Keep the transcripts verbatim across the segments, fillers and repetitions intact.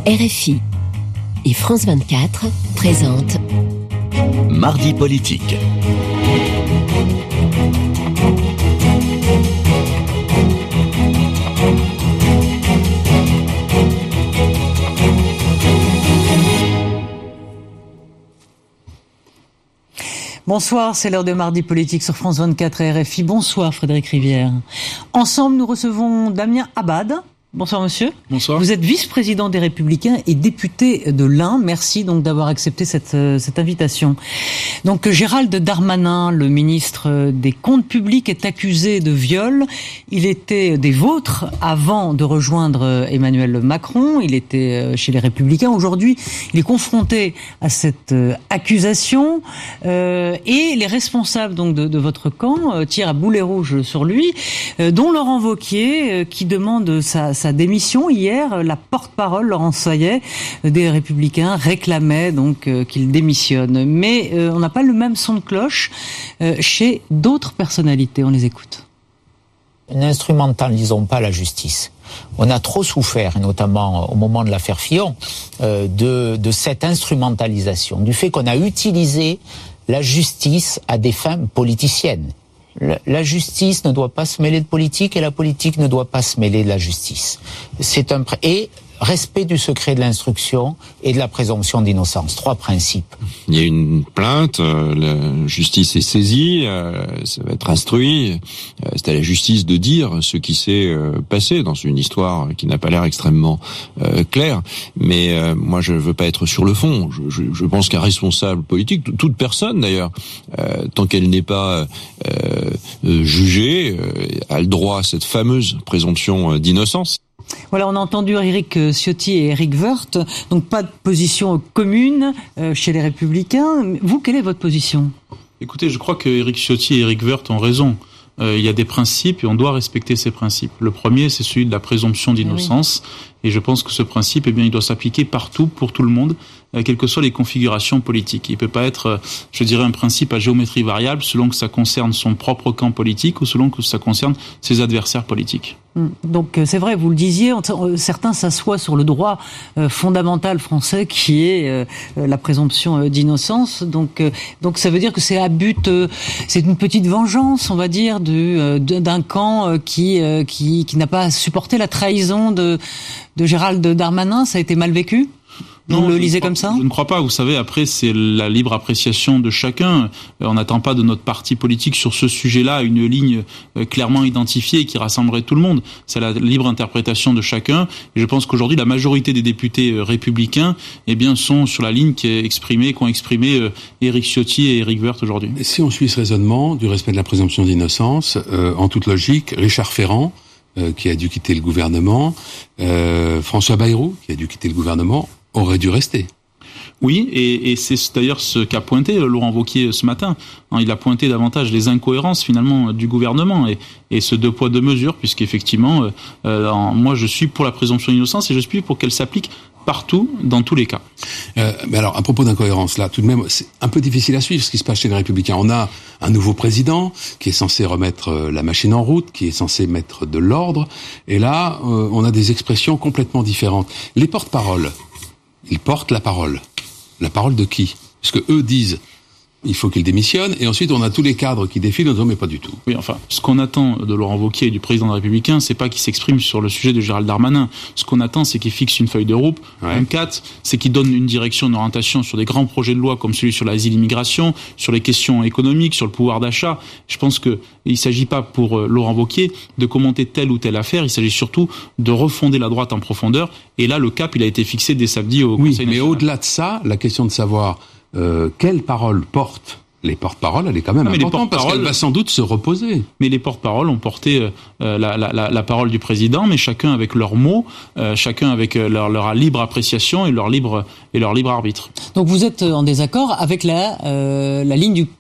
R F I et France vingt-quatre présentent Mardi politique. Bonsoir, c'est l'heure de Mardi politique sur France vingt-quatre et R F I. Bonsoir Frédéric Rivière. Ensemble, nous recevons Damien Abad. Bonsoir monsieur. Bonsoir. Vous êtes vice-président des Républicains et député de l'Ain. Merci donc d'avoir accepté cette, cette invitation. Donc Gérald Darmanin, le ministre des Comptes publics, est accusé de viol. Il était des vôtres avant de rejoindre Emmanuel Macron. Il était chez les Républicains. Aujourd'hui, il est confronté à cette accusation euh, et les responsables donc de, de votre camp euh, tirent à boulet rouge sur lui, euh, dont Laurent Wauquiez euh, qui demande sa sa démission. Hier, la porte-parole, Laurence Sayet, des Républicains, réclamait donc euh, qu'il démissionne. Mais euh, on n'a pas le même son de cloche euh, chez d'autres personnalités. On les écoute. N'instrumentalisons pas la justice. On a trop souffert, et notamment au moment de l'affaire Fillon, euh, de, de cette instrumentalisation, du fait qu'on a utilisé la justice à des fins politiciennes. La justice ne doit pas se mêler de politique et la politique ne doit pas se mêler de la justice. C'est un et respect du secret de l'instruction et de la présomption d'innocence. Trois principes. Il y a une plainte, euh, la justice est saisie, euh, ça va être instruit. Euh, c'est à la justice de dire ce qui s'est euh, passé dans une histoire qui n'a pas l'air extrêmement euh, claire. Mais euh, moi, je veux pas être sur le fond. Je, je, je pense qu'un responsable politique, toute personne d'ailleurs, euh, tant qu'elle n'est pas euh, euh, jugée, euh, a le droit à cette fameuse présomption d'innocence. Voilà, on a entendu Éric Ciotti et Éric Woerth, donc pas de position commune euh, chez les Républicains. Vous, quelle est votre position ? Écoutez, je crois que Éric Ciotti et Éric Woerth ont raison. Euh, il y a des principes et on doit respecter ces principes. Le premier, c'est celui de la présomption d'innocence. Oui. Et je pense que ce principe, eh bien, il doit s'appliquer partout, pour tout le monde, euh, quelles que soient les configurations politiques. Il ne peut pas être, euh, je dirais, un principe à géométrie variable selon que ça concerne son propre camp politique ou selon que ça concerne ses adversaires politiques. Donc c'est vrai, vous le disiez, certains s'assoient sur le droit euh, fondamental français qui est euh, la présomption d'innocence. Donc, euh, donc ça veut dire que c'est à but, euh, c'est une petite vengeance, on va dire, du, euh, d'un camp euh, qui, euh, qui, qui n'a pas supporté la trahison de, de Gérald Darmanin. Ça a été mal vécu ? Vous Non, le lisez crois, comme ça ? Je ne crois pas. Vous savez, après, c'est la libre appréciation de chacun. On n'attend pas de notre parti politique sur ce sujet-là une ligne clairement identifiée qui rassemblerait tout le monde. C'est la libre interprétation de chacun. Et je pense qu'aujourd'hui, la majorité des députés républicains, eh bien, sont sur la ligne qui est exprimée, qu'ont exprimé Éric Ciotti et Éric Woerth aujourd'hui. Si on suit ce raisonnement du respect de la présomption d'innocence, euh, en toute logique, Richard Ferrand, euh, qui a dû quitter le gouvernement, euh, François Bayrou, qui a dû quitter le gouvernement, aurait dû rester. Oui, et, et c'est d'ailleurs ce qu'a pointé Laurent Wauquiez ce matin. Il a pointé davantage les incohérences finalement du gouvernement et, et ce deux poids deux mesures, puisqu'effectivement, euh, euh, moi je suis pour la présomption d'innocence et je suis pour qu'elle s'applique partout, dans tous les cas. Euh, mais alors, à propos d'incohérence, là, tout de même, c'est un peu difficile à suivre ce qui se passe chez les Républicains. On a un nouveau président qui est censé remettre la machine en route, qui est censé mettre de l'ordre, et là, euh, on a des expressions complètement différentes. Les porte-paroles, ils portent la parole. La parole de qui ? Parce que eux disent il faut qu'il démissionne, et ensuite on a tous les cadres qui défilent en disant mais pas du tout. Oui, enfin, ce qu'on attend de Laurent Wauquiez et du président des Républicains, c'est pas qu'il s'exprime sur le sujet de Gérald Darmanin. Ce qu'on attend, c'est qu'il fixe une feuille de route, ouais. un quatre, c'est qu'il donne une direction, une orientation sur des grands projets de loi comme celui sur l'asile immigration, sur les questions économiques, sur le pouvoir d'achat. Je pense que il s'agit pas pour Laurent Wauquiez de commenter telle ou telle affaire, il s'agit surtout de refonder la droite en profondeur. Et là, le cap, il a été fixé dès samedi au oui, Conseil national. Mais au-delà de ça, la question de savoir Euh, quelle parole portent les porte-paroles, elle est quand même ah, importante parce qu'elle va sans doute se reposer. Mais les porte-paroles ont porté euh, la, la, la, la parole du président, mais chacun avec leurs mots, euh, chacun avec leur, leur libre appréciation et leur libre et leur libre arbitre. Donc vous êtes en désaccord avec la euh, la ligne du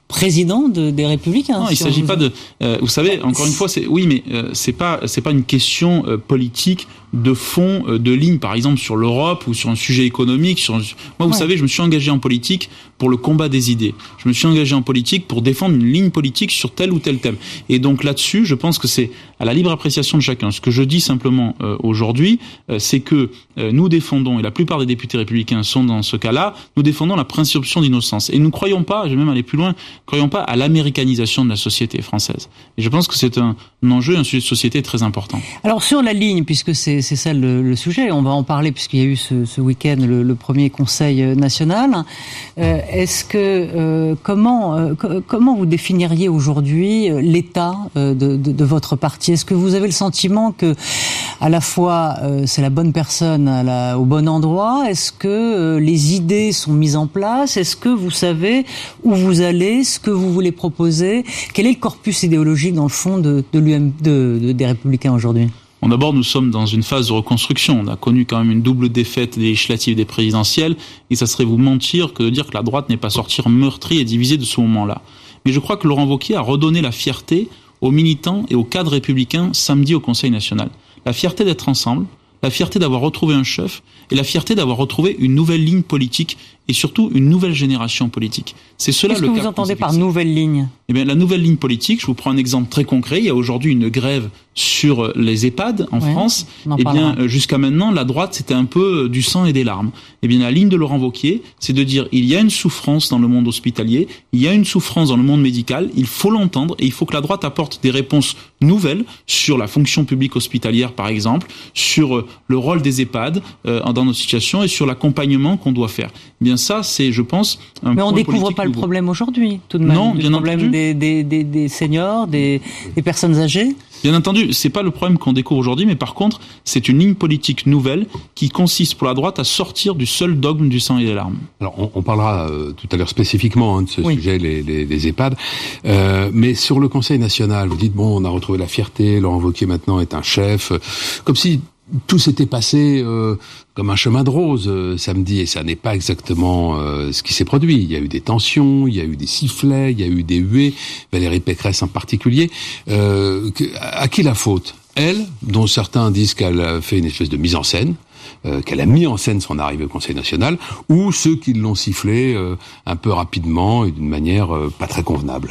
président de, des Républicains. Non, si il s'agit vous... pas de. Euh, vous savez, encore une fois, c'est oui, mais euh, c'est pas c'est pas une question euh, politique de fond, euh, de ligne, par exemple sur l'Europe ou sur un sujet économique. Sur... Moi, vous ouais. savez, je me suis engagé en politique pour le combat des idées. Je me suis engagé en politique pour défendre une ligne politique sur tel ou tel thème. Et donc là-dessus, je pense que c'est à la libre appréciation de chacun. Ce que je dis simplement euh, aujourd'hui, euh, c'est que euh, nous défendons, et la plupart des députés républicains sont dans ce cas-là, nous défendons la présomption d'innocence. Et nous ne croyons pas, je vais même aller plus loin, croyons pas à l'américanisation de la société française. Et je pense que c'est un, un enjeu, un sujet de société très important. Alors sur la ligne, puisque c'est, c'est ça le, le sujet, on va en parler puisqu'il y a eu ce, ce week-end le, le premier Conseil national. Euh, est-ce que euh, comment euh, comment vous définiriez aujourd'hui l'état euh, de, de, de votre parti? Est-ce que vous avez le sentiment que à la fois euh, c'est la bonne personne à la, au bon endroit? Est-ce que euh, les idées sont mises en place? Est-ce que vous savez où vous allez, ce que vous voulez proposer? Quel est le corpus idéologique dans le fond de, de l'U M, de, de, des Républicains aujourd'hui? Bon, d'abord, nous sommes dans une phase de reconstruction. On a connu quand même une double défaite des législatives et des présidentielles, et ça serait vous mentir que de dire que la droite n'est pas sortie meurtrie et divisée de ce moment-là. Mais je crois que Laurent Wauquiez a redonné la fierté aux militants et aux cadres républicains samedi au Conseil national. La fierté d'être ensemble, la fierté d'avoir retrouvé un chef, et la fierté d'avoir retrouvé une nouvelle ligne politique et surtout une nouvelle génération politique. C'est cela Qu'est-ce le que vous entendez par nouvelle ligne? Eh bien, la nouvelle ligne politique, je vous prends un exemple très concret. Il y a aujourd'hui une grève sur les EHPAD en ouais, France. Eh bien, jusqu'à maintenant, la droite, c'était un peu du sang et des larmes. Eh bien, la ligne de Laurent Wauquiez, c'est de dire, il y a une souffrance dans le monde hospitalier, il y a une souffrance dans le monde médical, il faut l'entendre et il faut que la droite apporte des réponses nouvelles sur la fonction publique hospitalière, par exemple, sur le rôle des EHPAD euh, dans nos situations et sur l'accompagnement qu'on doit faire. Eh bien, ça, c'est, je pense, un Mais on point découvre pas nouveau. Le problème aujourd'hui, tout de même. Non, le bien problème entendu. Des, des, des, des seniors, des, des personnes âgées. Bien entendu, c'est pas le problème qu'on découvre aujourd'hui, mais par contre, c'est une ligne politique nouvelle qui consiste pour la droite à sortir du seul dogme du sang et des larmes. Alors, on, on parlera euh, tout à l'heure spécifiquement hein, de ce oui. sujet, les, les, les EHPAD. Euh, mais sur le Conseil national, vous dites bon, on a retrouvé la fierté. Laurent Wauquiez maintenant est un chef, euh, comme si tout s'était passé euh, comme un chemin de rose euh, samedi, et ça n'est pas exactement euh, ce qui s'est produit. Il y a eu des tensions, il y a eu des sifflets, il y a eu des huées, Valérie Pécresse en particulier. Euh, que, à qui la faute? Elle, dont certains disent qu'elle a fait une espèce de mise en scène, euh, qu'elle a mis en scène son arrivée au Conseil national, ou ceux qui l'ont sifflé euh, un peu rapidement et d'une manière euh, pas très convenable?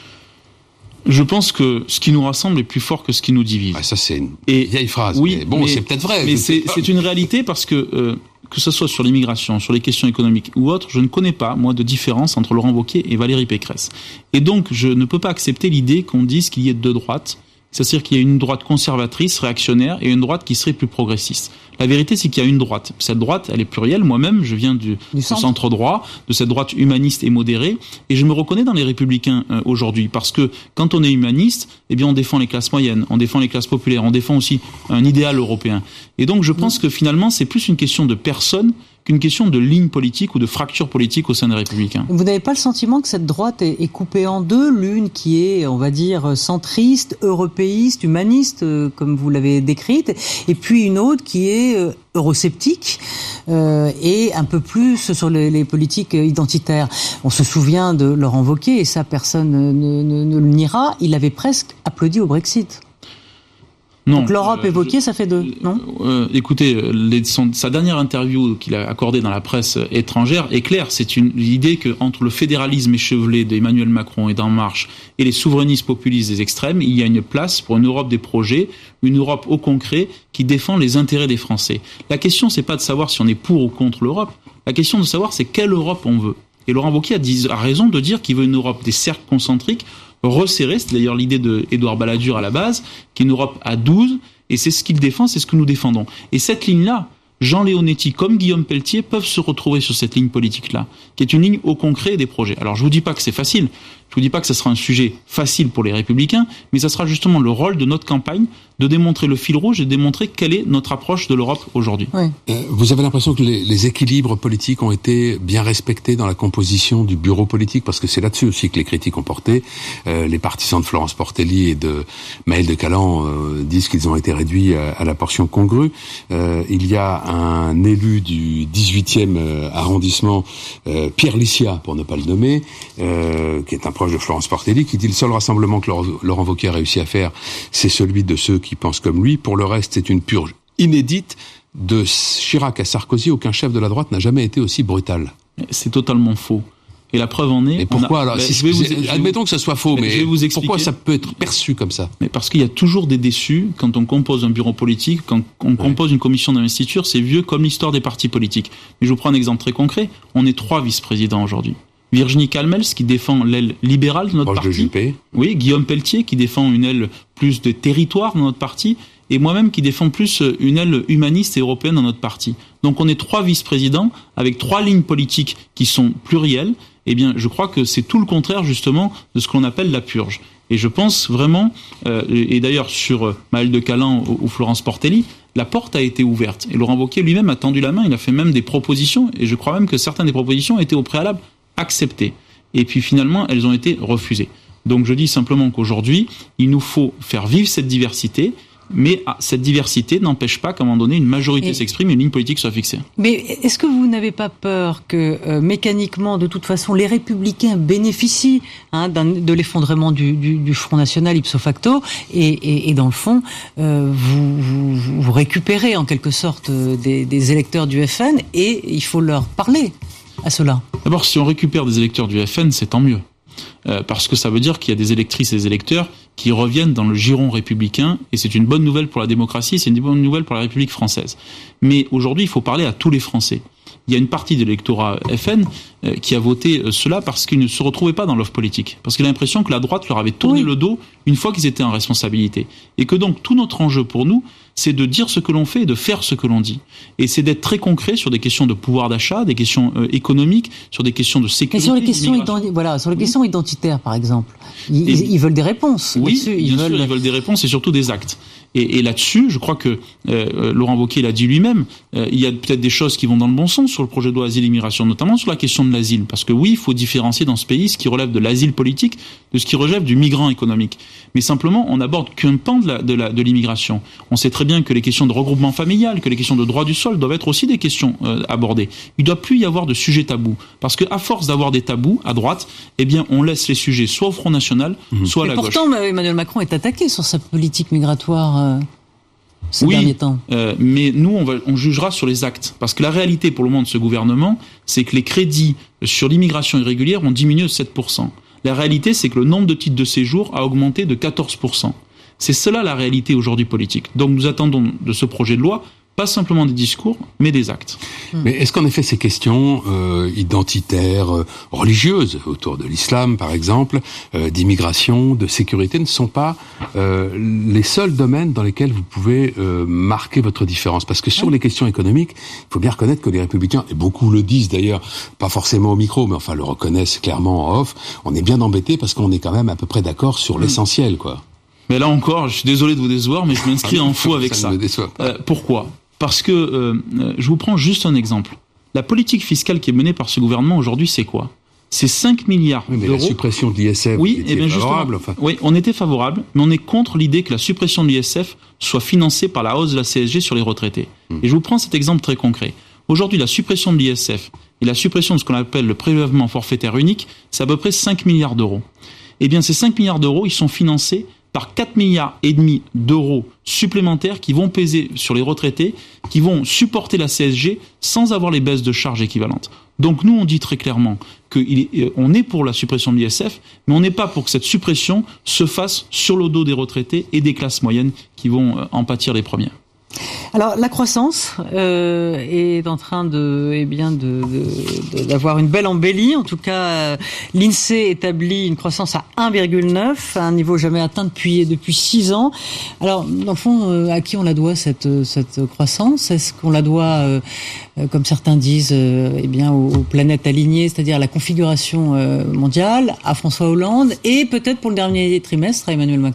Je pense que ce qui nous rassemble est plus fort que ce qui nous divise. Ah, ça, c'est une et, vieille phrase. Oui, mais bon, mais, c'est peut-être vrai. Mais c'est, c'est une réalité parce que, euh, que ce soit sur l'immigration, sur les questions économiques ou autres, je ne connais pas, moi, de différence entre Laurent Wauquiez et Valérie Pécresse. Et donc, je ne peux pas accepter l'idée qu'on dise qu'il y ait deux droites. C'est-à-dire qu'il y a une droite conservatrice, réactionnaire, et une droite qui serait plus progressiste. La vérité, c'est qu'il y a une droite. Cette droite, elle est plurielle. Moi-même, je viens du, du centre. centre droit, de cette droite humaniste et modérée, et je me reconnais dans les Républicains euh, aujourd'hui, parce que quand on est humaniste, eh bien, on défend les classes moyennes, on défend les classes populaires, on défend aussi un idéal européen. Et donc, je pense que finalement, c'est plus une question de personne qu'une question de ligne politique ou de fracture politique au sein des Républicains. Vous n'avez pas le sentiment que cette droite est, est coupée en deux, l'une qui est, on va dire, centriste, européiste, humaniste, euh, comme vous l'avez décrite, et puis une autre qui est euh, eurosceptique euh, et un peu plus sur les, les politiques identitaires. On se souvient de Laurent Wauquiez, et ça personne ne, ne, ne, ne le niera, il avait presque applaudi au Brexit. Non, donc l'Europe euh, évoquée, ça fait deux, non euh, Écoutez, les, son, sa dernière interview qu'il a accordée dans la presse étrangère est claire. C'est une l'idée que entre le fédéralisme échevelé d'Emmanuel Macron et d'En Marche et les souverainistes populistes des extrêmes, il y a une place pour une Europe des projets, une Europe au concret qui défend les intérêts des Français. La question, c'est pas de savoir si on est pour ou contre l'Europe. La question de savoir, c'est quelle Europe on veut. Et Laurent Wauquiez a, dit, a raison de dire qu'il veut une Europe des cercles concentriques, resserrée, c'est d'ailleurs l'idée de Édouard Balladur à la base, qui est une Europe à douze, et c'est ce qu'il défend, c'est ce que nous défendons. Et cette ligne-là, Jean Leonetti comme Guillaume Pelletier peuvent se retrouver sur cette ligne politique-là, qui est une ligne au concret des projets. Alors je vous dis pas que c'est facile, je vous dis pas que ce sera un sujet facile pour les Républicains, mais ça sera justement le rôle de notre campagne de démontrer le fil rouge et de démontrer quelle est notre approche de l'Europe aujourd'hui. Oui. Euh, vous avez l'impression que les, les équilibres politiques ont été bien respectés dans la composition du bureau politique, parce que c'est là-dessus aussi que les critiques ont porté. Euh, les partisans de Florence Portelli et de Maël de Calan euh, disent qu'ils ont été réduits à, à la portion congrue. Euh, il y a un élu du dix-huitième arrondissement, euh, Pierre Licia, pour ne pas le nommer, euh, qui est un proche de Florence Portelli, qui dit « Le seul rassemblement que Laurent Wauquiez a réussi à faire, c'est celui de ceux qui pensent comme lui. Pour le reste, c'est une purge inédite. De Chirac à Sarkozy, aucun chef de la droite n'a jamais été aussi brutal. » C'est totalement faux. Et la preuve en est... Et pourquoi a, alors bah, si, je vais vous, Admettons que ça soit faux, mais, je vais vous expliquer. Pourquoi ça peut être perçu comme ça? Mais parce qu'il y a toujours des déçus quand on compose un bureau politique, quand on ouais. compose une commission d'investiture, c'est vieux comme l'histoire des partis politiques. Mais je vous prends un exemple très concret. On est trois vice-présidents aujourd'hui. Virginie Calmels, qui défend l'aile libérale de notre Proche parti. De Juppé. Oui, Guillaume Pelletier, qui défend une aile plus de territoire dans notre parti. Et moi-même qui défends plus une aile humaniste et européenne dans notre parti. Donc on est trois vice-présidents avec trois lignes politiques qui sont plurielles. Eh bien, je crois que c'est tout le contraire justement de ce qu'on appelle la purge. Et je pense vraiment, euh, et d'ailleurs sur Maël de Calan ou, ou Florence Portelli, la porte a été ouverte. Et Laurent Wauquiez lui-même a tendu la main, il a fait même des propositions, et je crois même que certaines des propositions étaient au préalable acceptées. Et puis finalement, elles ont été refusées. Donc je dis simplement qu'aujourd'hui, il nous faut faire vivre cette diversité, mais cette diversité n'empêche pas qu'à un moment donné, une majorité et... s'exprime et une ligne politique soit fixée. Mais est-ce que vous n'avez pas peur que, euh, mécaniquement, de toute façon, les Républicains bénéficient hein, d'un, de l'effondrement du, du, du Front National ipso facto, et, et, et dans le fond, euh, vous, vous, vous récupérez en quelque sorte des, des électeurs du F N, et il faut leur parler à cela? D'abord, si on récupère des électeurs du F N, c'est tant mieux. Euh, parce que ça veut dire qu'il y a des électrices et des électeurs qui reviennent dans le giron républicain, et c'est une bonne nouvelle pour la démocratie, c'est une bonne nouvelle pour la République française. Mais aujourd'hui, il faut parler à tous les Français. Il y a une partie de l'électorat F N euh, qui a voté euh, cela parce qu'ils ne se retrouvaient pas dans l'offre politique, parce qu'il a l'impression que la droite leur avait tourné oui. le dos une fois qu'ils étaient en responsabilité. Et que donc tout notre enjeu pour nous, c'est de dire ce que l'on fait et de faire ce que l'on dit. Et c'est d'être très concret sur des questions de pouvoir d'achat, des questions euh, économiques, sur des questions de sécurité. Et sur les questions, identi- voilà, sur les questions oui. identitaires, par exemple. Ils, et, ils veulent des réponses. Oui, là-dessus. Ils, bien veulent... sûr, ils veulent des réponses et surtout des actes. Et, et là-dessus, je crois que euh, Laurent Wauquiez l'a dit lui-même, euh, il y a peut-être des choses qui vont dans le bon sens sur le projet de loi asile et immigration, notamment sur la question de l'asile. Parce que oui, il faut différencier dans ce pays ce qui relève de l'asile politique de ce qui relève du migrant économique. Mais simplement, on n'aborde qu'un pan de, la, de, la, de l'immigration. On sait très bien que les questions de regroupement familial, que les questions de droit du sol doivent être aussi des questions euh, abordées. Il ne doit plus y avoir de sujets tabous. Parce qu'à force d'avoir des tabous à droite, eh bien, on laisse les sujets soit au Front National, mmh. soit à la pourtant, gauche. Pourtant, Emmanuel Macron est attaqué sur sa politique migratoire euh, ces oui, derniers temps. Euh, mais nous, on, va, on jugera sur les actes. Parce que la réalité, pour le moment, de ce gouvernement, c'est que les crédits sur l'immigration irrégulière ont diminué de sept pour cent. La réalité, c'est que le nombre de titres de séjour a augmenté de quatorze pour cent. C'est cela la réalité aujourd'hui politique. Donc nous attendons de ce projet de loi pas simplement des discours, mais des actes. Mais est-ce qu'en effet ces questions euh, identitaires, euh, religieuses, autour de l'islam par exemple, euh, d'immigration, de sécurité, ne sont pas euh, les seuls domaines dans lesquels vous pouvez euh, marquer votre différence? Parce que sur les questions économiques, il faut bien reconnaître que les Républicains, et beaucoup le disent d'ailleurs, pas forcément au micro, mais enfin le reconnaissent clairement en off, on est bien embêtés parce qu'on est quand même à peu près d'accord sur l'essentiel, quoi. Mais là encore, je suis désolé de vous décevoir, mais je m'inscris en faux avec ça. Ça ne me déçoit pas. Euh, pourquoi ? Parce que, euh, je vous prends juste un exemple. La politique fiscale qui est menée par ce gouvernement aujourd'hui, c'est quoi ? C'est cinq milliards oui, mais d'euros. La suppression de l'I S F, oui, était eh bien favorable. Enfin. Oui, on était favorable, mais on est contre l'idée que la suppression de l'I S F soit financée par la hausse de la C S G sur les retraités. Hum. Et je vous prends cet exemple très concret. Aujourd'hui, la suppression de l'I S F et la suppression de ce qu'on appelle le prélèvement forfaitaire unique, c'est à peu près cinq milliards d'euros. Eh bien, ces cinq milliards d'euros, ils sont financés par quatre milliards et demi d'euros supplémentaires qui vont peser sur les retraités, qui vont supporter la C S G sans avoir les baisses de charges équivalentes. Donc nous, on dit très clairement qu'on est pour la suppression de l'I S F, mais on n'est pas pour que cette suppression se fasse sur le dos des retraités et des classes moyennes qui vont en pâtir les premières. Alors la croissance euh, est en train de, eh bien, de, de, de, d'avoir une belle embellie. En tout cas, euh, l'INSEE établit une croissance à un virgule neuf, à un niveau jamais atteint depuis depuis six ans. Alors, dans le fond, euh, à qui on la doit cette cette croissance ? Est-ce qu'on la doit, euh, comme certains disent, euh, eh bien, aux, aux planètes alignées, c'est-à-dire à la configuration euh, mondiale, à François Hollande, et peut-être pour le dernier trimestre à Emmanuel Macron ?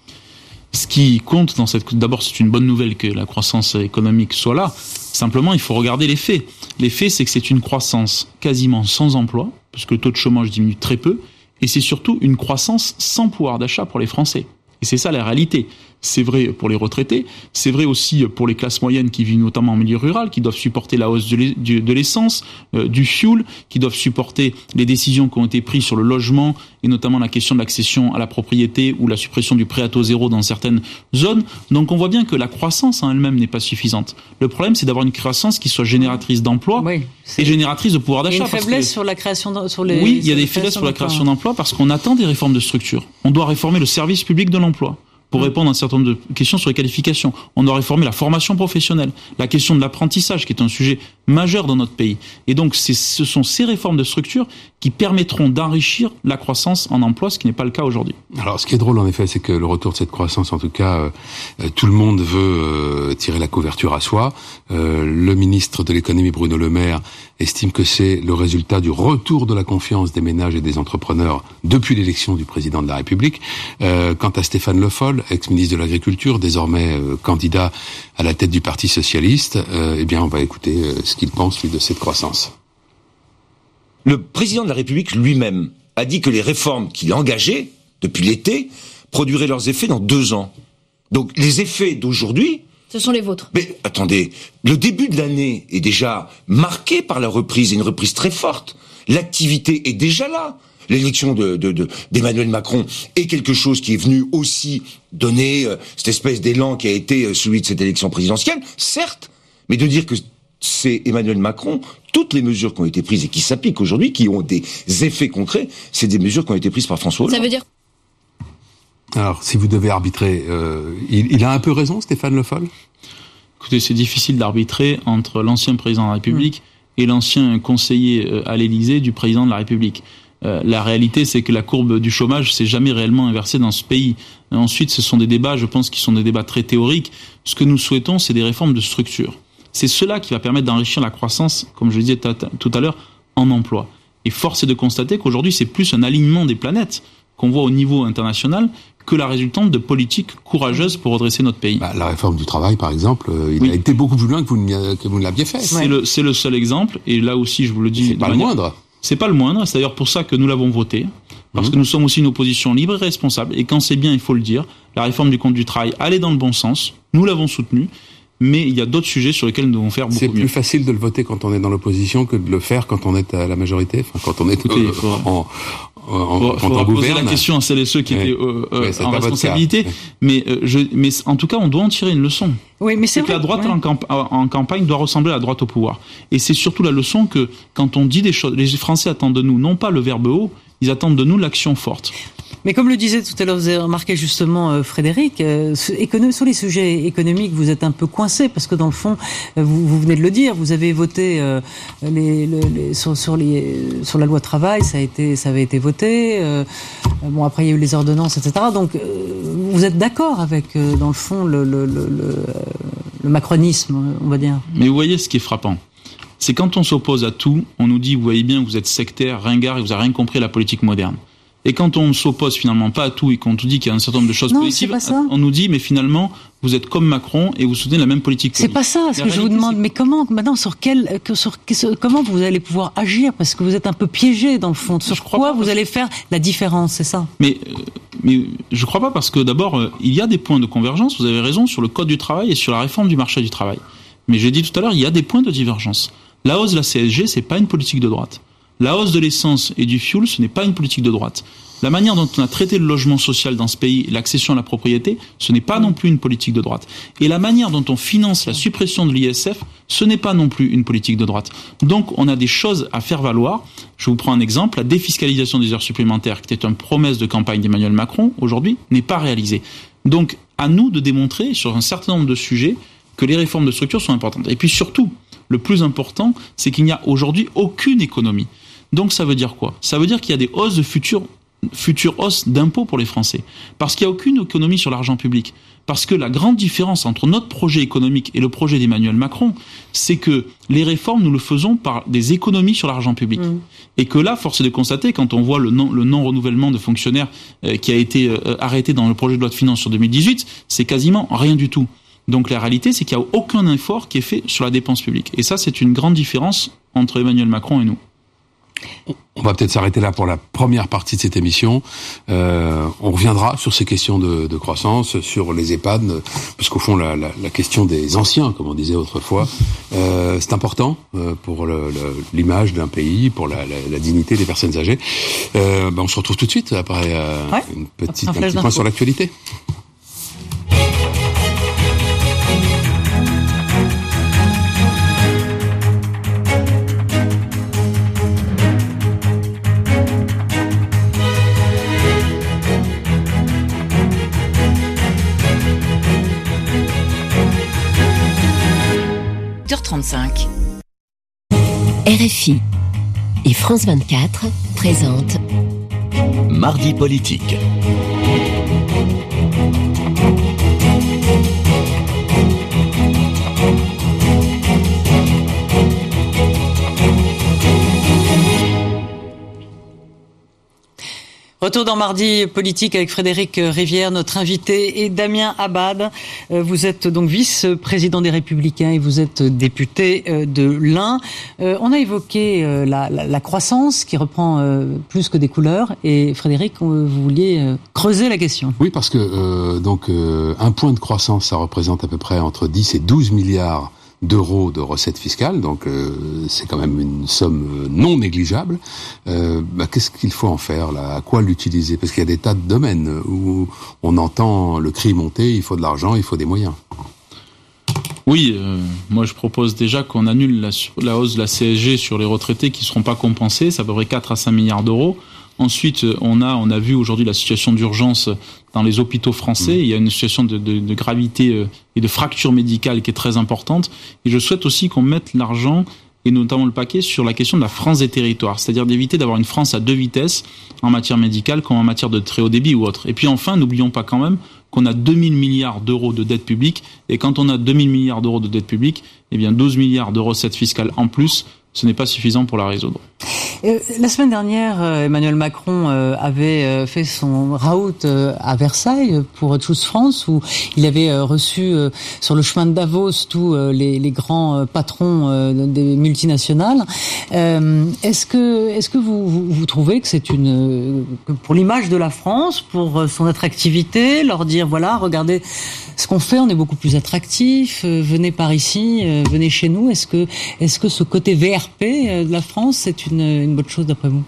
Ce qui compte dans cette... D'abord, c'est une bonne nouvelle que la croissance économique soit là. Simplement, il faut regarder les faits. Les faits, c'est que c'est une croissance quasiment sans emploi, parce que le taux de chômage diminue très peu, et c'est surtout une croissance sans pouvoir d'achat pour les Français. Et c'est ça la réalité. C'est vrai pour les retraités, c'est vrai aussi pour les classes moyennes qui vivent notamment en milieu rural, qui doivent supporter la hausse de l'essence, euh, du fuel, qui doivent supporter les décisions qui ont été prises sur le logement, et notamment la question de l'accession à la propriété ou la suppression du prêt à taux zéro dans certaines zones. Donc on voit bien que la croissance en elle-même n'est pas suffisante. Le problème, c'est d'avoir une croissance qui soit génératrice d'emplois oui, et génératrice de pouvoir d'achat. Il y a une faiblesse que, sur la création de, sur les. Oui, il y a des faiblesses sur la création d'emplois parce qu'on attend des réformes de structure. On doit réformer le service public de l'emploi pour répondre à un certain nombre de questions sur les qualifications. On doit réformer la formation professionnelle, la question de l'apprentissage, qui est un sujet majeur dans notre pays. Et donc, c'est, ce sont ces réformes de structure qui permettront d'enrichir la croissance en emploi, ce qui n'est pas le cas aujourd'hui. Alors, ce qui est drôle, en effet, c'est que le retour de cette croissance, en tout cas, euh, tout le monde veut euh, tirer la couverture à soi. Euh, le ministre de l'économie, Bruno Le Maire, estime que c'est le résultat du retour de la confiance des ménages et des entrepreneurs depuis l'élection du président de la République. Euh, quant à Stéphane Le Foll, ex-ministre de l'Agriculture, désormais euh, candidat à la tête du Parti socialiste, euh, eh bien, on va écouter euh, ce qu'il pense, lui, de cette croissance. Le président de la République lui-même a dit que les réformes qu'il a engagées depuis l'été produiraient leurs effets dans deux ans. Donc les effets d'aujourd'hui... Ce sont les vôtres. Mais attendez, le début de l'année est déjà marqué par la reprise, et une reprise très forte. L'activité est déjà là. L'élection de, de, de, d'Emmanuel Macron est quelque chose qui est venu aussi donner euh, cette espèce d'élan qui a été euh, celui de cette élection présidentielle, certes, mais de dire que c'est Emmanuel Macron, toutes les mesures qui ont été prises et qui s'appliquent aujourd'hui, qui ont des effets concrets, c'est des mesures qui ont été prises par François Hollande. Ça veut dire... Alors, si vous devez arbitrer, euh, il, il a un peu raison, Stéphane Le Foll ? Écoutez, c'est difficile d'arbitrer entre l'ancien président de la République mmh. et l'ancien conseiller à l'Élysée du président de la République. Euh, la réalité, c'est que la courbe du chômage s'est jamais réellement inversée dans ce pays. Et ensuite, ce sont des débats, je pense, qui sont des débats très théoriques. Ce que nous souhaitons, c'est des réformes de structure. C'est cela qui va permettre d'enrichir la croissance, comme je le disais tout à l'heure, en emploi. Et force est de constater qu'aujourd'hui, c'est plus un alignement des planètes qu'on voit au niveau international que la résultante de politiques courageuses pour redresser notre pays. Bah, la réforme du travail, par exemple, euh, il oui. a été beaucoup plus loin que vous, que vous ne l'aviez fait. C'est, ouais. le, c'est le seul exemple, et là aussi, je vous le dis... C'est pas manière, le moindre. C'est pas le moindre, c'est d'ailleurs pour ça que nous l'avons voté, parce mmh. que nous sommes aussi une opposition libre et responsable, et quand c'est bien, il faut le dire, la réforme du Code du travail allait dans le bon sens, nous l'avons soutenue, mais il y a d'autres sujets sur lesquels nous devons faire beaucoup c'est mieux. C'est plus facile de le voter quand on est dans l'opposition que de le faire quand on est à la majorité, enfin quand on est Écoutez, euh, faut, en, en, faut, quand faut on poser gouverne. la question à celles et ceux qui ouais. étaient euh, euh, ouais, en responsabilité, mais, euh, je, mais en tout cas, on doit en tirer une leçon. Oui, mais c'est, c'est vrai, que la droite ouais. en, camp- en campagne doit ressembler à la droite au pouvoir. Et c'est surtout la leçon que quand on dit des choses, les Français attendent de nous non pas le verbe haut, ils attendent de nous l'action forte. Mais comme le disait tout à l'heure, vous avez remarqué justement euh, Frédéric, euh, sur les sujets économiques, vous êtes un peu coincé parce que dans le fond, euh, vous, vous venez de le dire, vous avez voté euh, les, les, les, sur, sur, les, sur la loi travail, ça a été, ça avait été voté. Euh, bon, après il y a eu les ordonnances, et cetera. Donc, euh, vous êtes d'accord avec, euh, dans le fond, le, le, le, le, le macronisme, on va dire. Mais vous voyez ce qui est frappant, c'est quand on s'oppose à tout, on nous dit, vous voyez bien, vous êtes sectaire, ringard, et vous n'avez rien compris à la politique moderne. Et quand on ne s'oppose finalement pas à tout et qu'on nous dit qu'il y a un certain nombre de choses non, positives, on nous dit mais finalement vous êtes comme Macron et vous soutenez la même politique. C'est pas ça ce que je vous demande. Mais comment maintenant sur quel sur comment vous allez pouvoir agir parce que vous êtes un peu piégé dans le fond. Sur je quoi vous allez faire la différence, c'est ça? Mais mais je crois pas parce que d'abord il y a des points de convergence. Vous avez raison sur le code du travail et sur la réforme du marché du travail. Mais j'ai dit tout à l'heure il y a des points de divergence. La hausse de la C S G c'est pas une politique de droite. La hausse de l'essence et du fuel, ce n'est pas une politique de droite. La manière dont on a traité le logement social dans ce pays, l'accession à la propriété, ce n'est pas non plus une politique de droite. Et la manière dont on finance la suppression de l'I S F, ce n'est pas non plus une politique de droite. Donc on a des choses à faire valoir. Je vous prends un exemple, la défiscalisation des heures supplémentaires, qui était une promesse de campagne d'Emmanuel Macron, aujourd'hui, n'est pas réalisée. Donc à nous de démontrer sur un certain nombre de sujets que les réformes de structure sont importantes. Et puis surtout, le plus important, c'est qu'il n'y a aujourd'hui aucune économie. Donc ça veut dire quoi? Ça veut dire qu'il y a des hausses de futures, futures hausses d'impôts pour les Français. Parce qu'il n'y a aucune économie sur l'argent public. Parce que la grande différence entre notre projet économique et le projet d'Emmanuel Macron, c'est que les réformes, nous le faisons par des économies sur l'argent public. Mmh. Et que là, force est de constater, quand on voit le non, le non-renouvellement de fonctionnaires euh, qui a été euh, arrêté dans le projet de loi de finances sur deux mille dix-huit, c'est quasiment rien du tout. Donc la réalité, c'est qu'il n'y a aucun effort qui est fait sur la dépense publique. Et ça, c'est une grande différence entre Emmanuel Macron et nous. On va peut-être s'arrêter là pour la première partie de cette émission. Euh, on reviendra sur ces questions de, de croissance, sur les EHPAD, parce qu'au fond, la, la, la question des anciens, comme on disait autrefois, euh, c'est important euh, pour le, le, l'image d'un pays, pour la, la, la dignité des personnes âgées. Euh, ben on se retrouve tout de suite après euh, ouais, une petite, un, un petit point sur l'actualité. trente-cinq. R F I et France vingt-quatre présentent Mardi politique. Retour dans Mardi politique avec Frédéric Rivière, notre invité, et Damien Abad. Vous êtes donc vice-président des Républicains et vous êtes député de l'Ain. On a évoqué la, la, la croissance qui reprend plus que des couleurs. Et Frédéric, vous vouliez creuser la question. Oui, parce que euh, donc euh, un point de croissance, ça représente à peu près entre dix et douze milliards d'euros de recettes fiscales, donc euh, c'est quand même une somme non négligeable. Euh, bah, qu'est-ce qu'il faut en faire là ? À quoi l'utiliser ? Parce qu'il y a des tas de domaines où on entend le cri monter, il faut de l'argent, il faut des moyens. Oui, euh, moi je propose déjà qu'on annule la, la hausse de la C S G sur les retraités qui ne seront pas compensés, c'est à peu près quatre à cinq milliards d'euros. Ensuite, on a, on a vu aujourd'hui la situation d'urgence dans les hôpitaux français. Mmh. Il y a une situation de, de, de gravité et de fracture médicale qui est très importante. Et je souhaite aussi qu'on mette l'argent, et notamment le paquet, sur la question de la France des territoires. C'est-à-dire d'éviter d'avoir une France à deux vitesses en matière médicale comme en matière de très haut débit ou autre. Et puis enfin, n'oublions pas quand même qu'on a deux mille milliards d'euros de dette publique. Et quand on a deux mille milliards d'euros de dette publique, eh bien douze milliards de recettes fiscales en plus, ce n'est pas suffisant pour la résoudre. Euh, la semaine dernière, euh, Emmanuel Macron euh, avait euh, fait son raout euh, à Versailles pour Choose France, où il avait euh, reçu euh, sur le chemin de Davos tous euh, les, les grands euh, patrons euh, des multinationales. Euh, est-ce que, est-ce que vous, vous, vous trouvez que c'est une, euh, que pour l'image de la France, pour euh, son attractivité, leur dire voilà, regardez ce qu'on fait, on est beaucoup plus attractif, euh, venez par ici, euh, venez chez nous. Est-ce que, est-ce que ce côté V R P euh, de la France, c'est une, une bonne chose d'après vous ?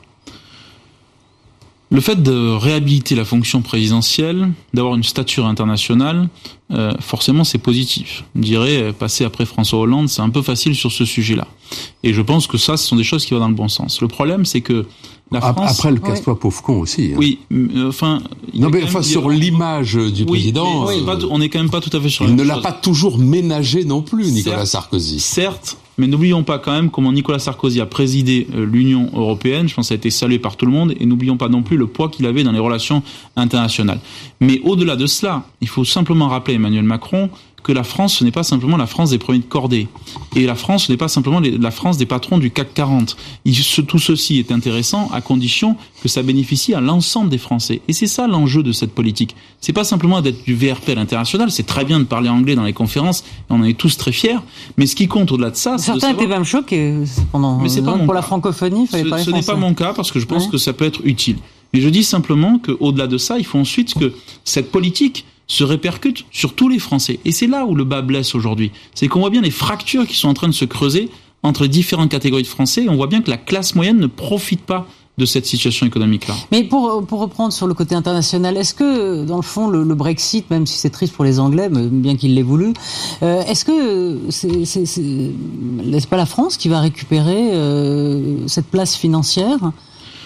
Le fait de réhabiliter la fonction présidentielle, d'avoir une stature internationale, euh, forcément c'est positif. Je dirais, passer après François Hollande, c'est un peu facile sur ce sujet-là. Et je pense que ça, ce sont des choses qui vont dans le bon sens. Le problème, c'est que la France... Après, le casse-toi pauvre con aussi. Hein. Oui, euh, enfin... Non, mais enfin, sur l'image du oui, président... Oui, euh, on n'est quand même pas tout à fait sur la même chose. Il ne l'a pas toujours ménagé non plus, Nicolas certes, Sarkozy. Certes, mais n'oublions pas quand même comment Nicolas Sarkozy a présidé l'Union européenne. Je pense que ça a été salué par tout le monde. Et n'oublions pas non plus le poids qu'il avait dans les relations internationales. Mais au-delà de cela, il faut simplement rappeler à Emmanuel Macron que la France, ce n'est pas simplement la France des premiers de cordée. Et la France, ce n'est pas simplement la France des patrons du C A C quarante. Il, ce, tout ceci est intéressant à condition que ça bénéficie à l'ensemble des Français. Et c'est ça l'enjeu de cette politique. C'est pas simplement d'être du V R P à l'international. C'est très bien de parler anglais dans les conférences. Et on en est tous très fiers. Mais ce qui compte au-delà de ça, c'est certains de savoir... étaient même choqués pendant. Mais c'est pas mon pour cas. La francophonie, il fallait ce, parler ce français. Ce n'est pas mon cas parce que je pense ouais. que ça peut être utile. Mais je dis simplement qu'au-delà de ça, il faut ensuite que cette politique se répercute sur tous les Français. Et c'est là où le bas blesse aujourd'hui. C'est qu'on voit bien les fractures qui sont en train de se creuser entre différentes catégories de Français et on voit bien que la classe moyenne ne profite pas de cette situation économique-là. Mais pour, pour reprendre sur le côté international, est-ce que, dans le fond, le, le Brexit, même si c'est triste pour les Anglais, bien qu'il l'ait voulu, euh, est-ce que c'est, c'est, c'est, n'est-ce pas la France qui va récupérer euh, cette place financière aujourd'hui ?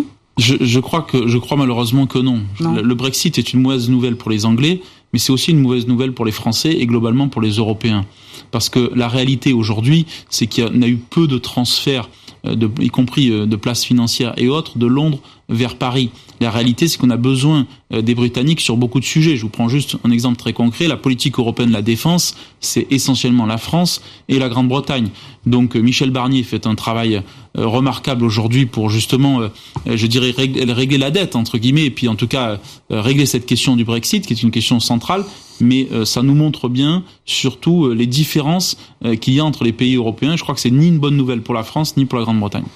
Je, je crois que je crois malheureusement que non. non. Le, le Brexit est une mauvaise nouvelle pour les Anglais, mais c'est aussi une mauvaise nouvelle pour les Français et globalement pour les Européens. Parce que la réalité aujourd'hui, c'est qu'il y a, a eu peu de transferts, de, y compris de places financières et autres, de Londres vers Paris. La réalité, c'est qu'on a besoin des Britanniques sur beaucoup de sujets. Je vous prends juste un exemple très concret. La politique européenne de la défense, c'est essentiellement la France et la Grande-Bretagne. Donc Michel Barnier fait un travail remarquable aujourd'hui pour justement, je dirais, régler la dette, entre guillemets, et puis en tout cas régler cette question du Brexit, qui est une question centrale. Mais ça nous montre bien, surtout, les différences qu'il y a entre les pays européens. Je crois que c'est ni une bonne nouvelle pour la France, ni pour la Grande-Bretagne. Mmh.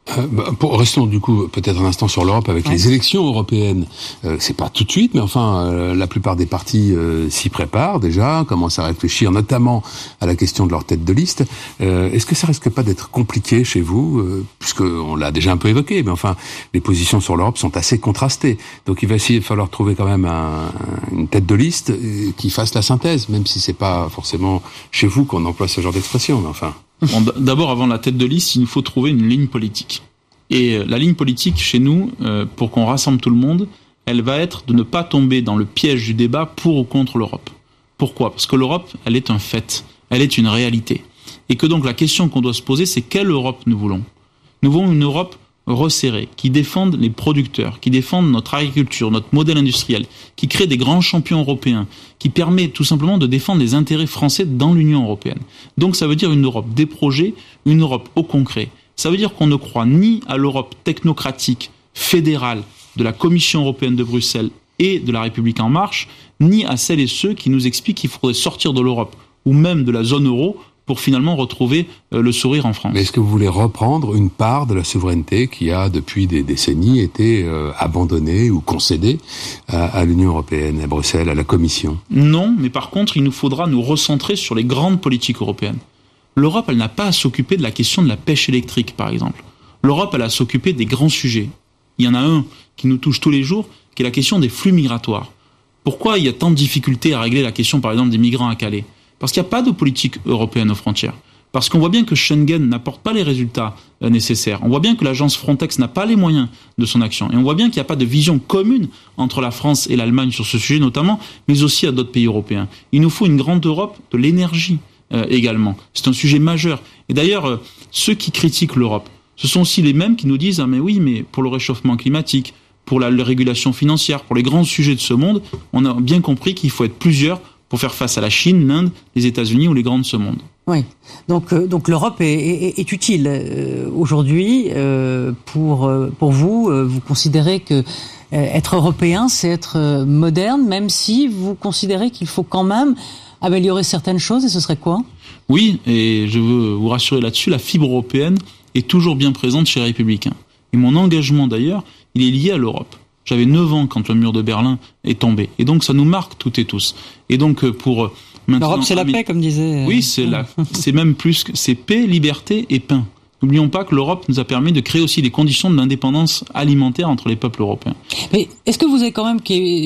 Euh, bah, pour, restons du coup peut-être un instant sur l'Europe avec ouais. les élections européennes. Euh, c'est pas tout de suite, mais enfin euh, la plupart des partis euh, s'y préparent déjà, commencent à réfléchir notamment à la question de leur tête de liste. Euh, est-ce que ça risque pas d'être compliqué chez vous, euh, puisque on l'a déjà un peu évoqué, mais enfin les positions sur l'Europe sont assez contrastées. Donc il va essayer de falloir trouver quand même un, une tête de liste qui fasse la synthèse, même si c'est pas forcément chez vous qu'on emploie ce genre d'expression, mais enfin. Bon, d'abord, avant la tête de liste, il nous faut trouver une ligne politique. Et la ligne politique, chez nous, euh, pour qu'on rassemble tout le monde, elle va être de ne pas tomber dans le piège du débat pour ou contre l'Europe. Pourquoi ? Parce que l'Europe, elle est un fait, elle est une réalité. Et que donc la question qu'on doit se poser, c'est quelle Europe nous voulons ? Nous voulons une Europe resserrée, qui défende les producteurs, qui défende notre agriculture, notre modèle industriel, qui crée des grands champions européens, qui permet tout simplement de défendre les intérêts français dans l'Union européenne. Donc ça veut dire une Europe des projets, une Europe au concret. Ça veut dire qu'on ne croit ni à l'Europe technocratique, fédérale, de la Commission européenne de Bruxelles et de la République en marche, ni à celles et ceux qui nous expliquent qu'il faudrait sortir de l'Europe, ou même de la zone euro, pour finalement retrouver euh, le sourire en France. Mais est-ce que vous voulez reprendre une part de la souveraineté qui a, depuis des décennies, été euh, abandonnée ou concédée à, à l'Union européenne, à Bruxelles, à la Commission ? Non, mais par contre, il nous faudra nous recentrer sur les grandes politiques européennes. L'Europe, elle n'a pas à s'occuper de la question de la pêche électrique, par exemple. L'Europe, elle a à s'occuper des grands sujets. Il y en a un qui nous touche tous les jours, qui est la question des flux migratoires. Pourquoi il y a tant de difficultés à régler la question, par exemple, des migrants à Calais ? Parce qu'il n'y a pas de politique européenne aux frontières. Parce qu'on voit bien que Schengen n'apporte pas les résultats euh, nécessaires. On voit bien que l'agence Frontex n'a pas les moyens de son action. Et on voit bien qu'il n'y a pas de vision commune entre la France et l'Allemagne sur ce sujet notamment, mais aussi à d'autres pays européens. Il nous faut une grande Europe de l'énergie euh, également. C'est un sujet majeur. Et d'ailleurs, euh, ceux qui critiquent l'Europe, ce sont aussi les mêmes qui nous disent « Ah mais oui, mais pour le réchauffement climatique, pour la, la régulation financière, pour les grands sujets de ce monde, on a bien compris qu'il faut être plusieurs pour faire face à la Chine, l'Inde, les États-Unis ou les grands de ce monde. » Oui, donc euh, donc l'Europe est, est, est utile euh, aujourd'hui euh, pour euh, pour vous. Euh, vous considérez que euh, être européen, c'est être euh, moderne, même si vous considérez qu'il faut quand même améliorer certaines choses. Et ce serait quoi ? Oui, et je veux vous rassurer là-dessus. La fibre européenne est toujours bien présente chez les Républicains. Et mon engagement d'ailleurs, il est lié à l'Europe. J'avais neuf ans quand le mur de Berlin est tombé. Et donc, ça nous marque toutes et tous. Et donc, pour maintenant... L'Europe, c'est la paix, comme disait... Oui, c'est la, c'est même plus que... C'est paix, liberté et pain. N'oublions pas que l'Europe nous a permis de créer aussi les conditions de l'indépendance alimentaire entre les peuples européens. Mais est-ce que vous avez quand même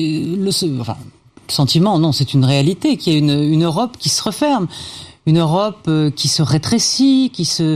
le, enfin, le sentiment, non, c'est une réalité, qu'il y a une, une Europe qui se referme, une Europe qui se rétrécit, qui se,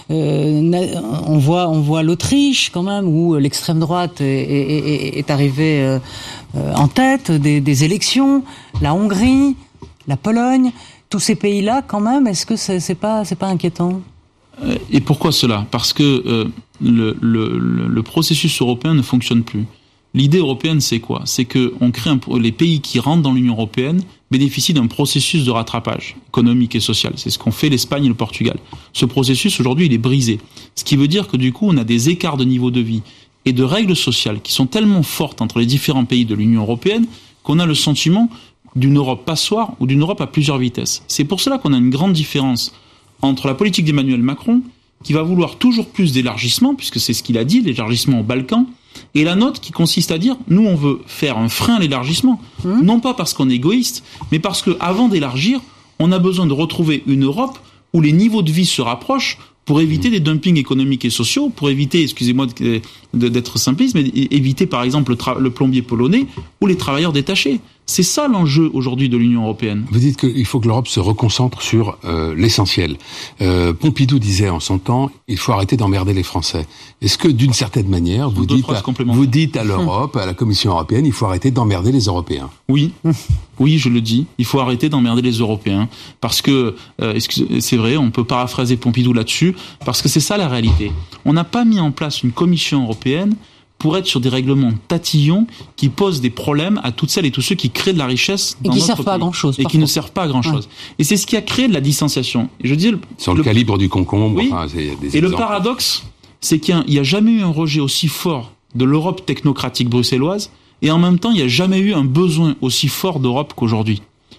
euh, on voit, on voit l'Autriche quand même où l'extrême droite est, est, est arrivée euh, en tête des, des élections, la Hongrie, la Pologne, tous ces pays-là quand même. Est-ce que c'est, c'est pas, c'est pas inquiétant ? Et pourquoi cela ? Parce que euh, le, le, le processus européen ne fonctionne plus. L'idée européenne, c'est quoi ? C'est que on crée un, les pays qui rentrent dans l'Union européenne bénéficient d'un processus de rattrapage économique et social. C'est ce qu'ont fait l'Espagne et le Portugal. Ce processus, aujourd'hui, il est brisé. Ce qui veut dire que, du coup, on a des écarts de niveau de vie et de règles sociales qui sont tellement fortes entre les différents pays de l'Union européenne qu'on a le sentiment d'une Europe passoire ou d'une Europe à plusieurs vitesses. C'est pour cela qu'on a une grande différence entre la politique d'Emmanuel Macron, qui va vouloir toujours plus d'élargissement, puisque c'est ce qu'il a dit, l'élargissement aux Balkans, et la nôtre qui consiste à dire, nous on veut faire un frein à l'élargissement, mmh. non pas parce qu'on est égoïste, mais parce qu'avant d'élargir, on a besoin de retrouver une Europe où les niveaux de vie se rapprochent pour éviter mmh. des dumpings économiques et sociaux, pour éviter, excusez-moi de, de, d'être simpliste, mais éviter par exemple le, tra- le plombier polonais ou les travailleurs détachés. C'est ça l'enjeu aujourd'hui de l'Union européenne. Vous dites qu'il faut que l'Europe se reconcentre sur euh, l'essentiel. Euh, Pompidou disait en son temps, il faut arrêter d'emmerder les Français. Est-ce que d'une certaine manière, vous dites, à, vous dites à l'Europe, à la Commission européenne, il faut arrêter d'emmerder les Européens ? Oui, oui, je le dis. Il faut arrêter d'emmerder les Européens. Parce que, euh, excusez, c'est vrai, on peut paraphraser Pompidou là-dessus, parce que c'est ça la réalité. On n'a pas mis en place une Commission européenne pour être sur des règlements tatillons qui posent des problèmes à toutes celles et tous ceux qui créent de la richesse dans et qui notre servent pays. Pas à grand chose, et qui ne servent pas à grand chose. Ouais. Et c'est ce qui a créé de la distanciation. Et je dis le, sur le, le calibre du concombre. Oui. Enfin, c'est des et exemples. Le paradoxe, c'est qu'il n'y a, a jamais eu un rejet aussi fort de l'Europe technocratique bruxelloise, et en même temps, il n'y a jamais eu un besoin aussi fort d'Europe qu'aujourd'hui.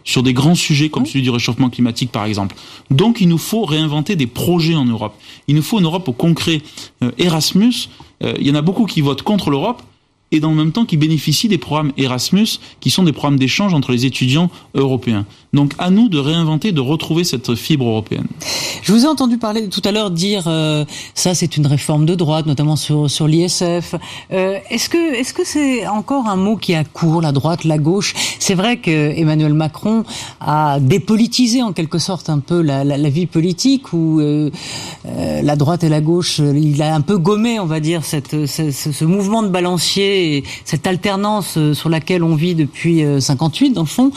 sur des grands sujets comme celui du réchauffement climatique par exemple. Donc il nous faut réinventer des projets en Europe. Il nous faut une Europe au concret. Euh, Erasmus, euh, il y en a beaucoup qui votent contre l'Europe et dans le même temps qui bénéficient des programmes Erasmus qui sont des programmes d'échange entre les étudiants européens. Donc à nous de réinventer, de retrouver cette fibre européenne. Je vous ai entendu parler tout à l'heure dire euh, ça c'est une réforme de droite, notamment sur sur l'I S F. Euh, est-ce que est-ce que c'est encore un mot qui a cours, la droite, la gauche? C'est vrai que Emmanuel Macron a dépolitisé en quelque sorte un peu la, la, la vie politique, où euh, euh, la droite et la gauche, il a un peu gommé, on va dire, cette, ce, ce mouvement de balancier, et cette alternance sur laquelle on vit depuis cinquante-huit dans le fond.